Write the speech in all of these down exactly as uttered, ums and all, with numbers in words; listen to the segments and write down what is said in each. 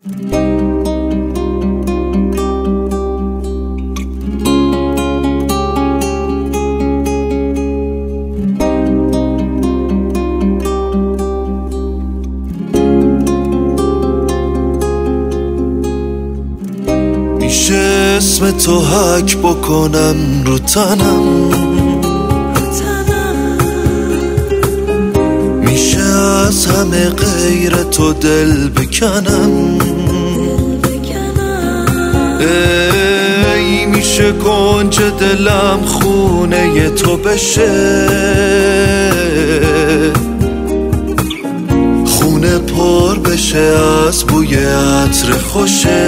میشه اسم تو حک بکنم رو تنم، میشه از همه غیر تو دل بکنم، ای میشه کنج دلم خونه تو بشه، خونه پر بشه از بوی عطر خوشه،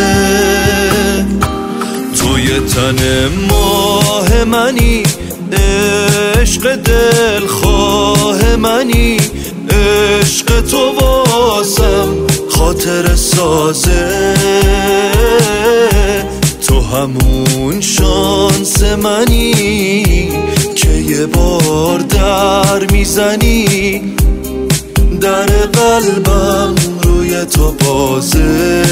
توی تن ماه منی، عشق دل خواه منی، عشق تو واسم خاطر سازه، تو همون شانس منی که یه بار در میزنی، در قلبم روی تو بازه.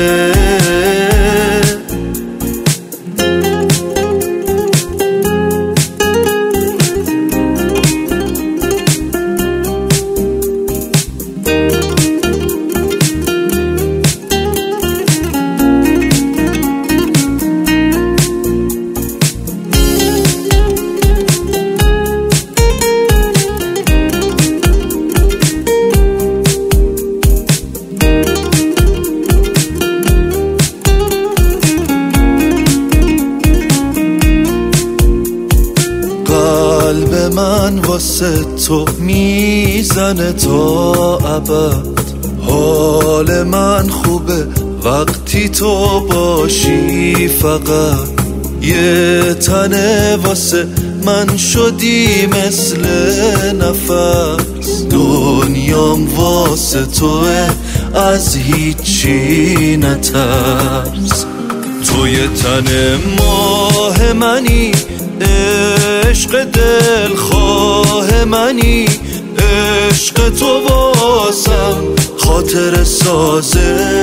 قلب من واسه تو میزنه تا ابد، حال من خوبه وقتی تو باشی، فقط یه تنه واسه من شدی مثل نفس، دنیام واسه توه از هیچی نترس، توی تن ماه منی، عشق دل خواه منی، عشق تو واسم خاطر سازه،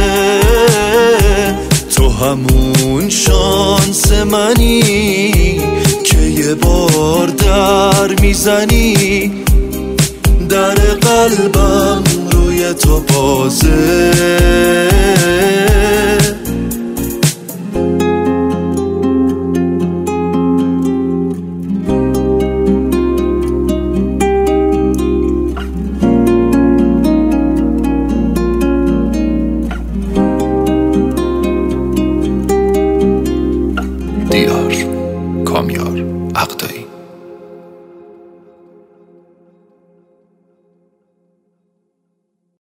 تو همون شانس منی که یه بار در میزنی، در قلبم روی تو بازه.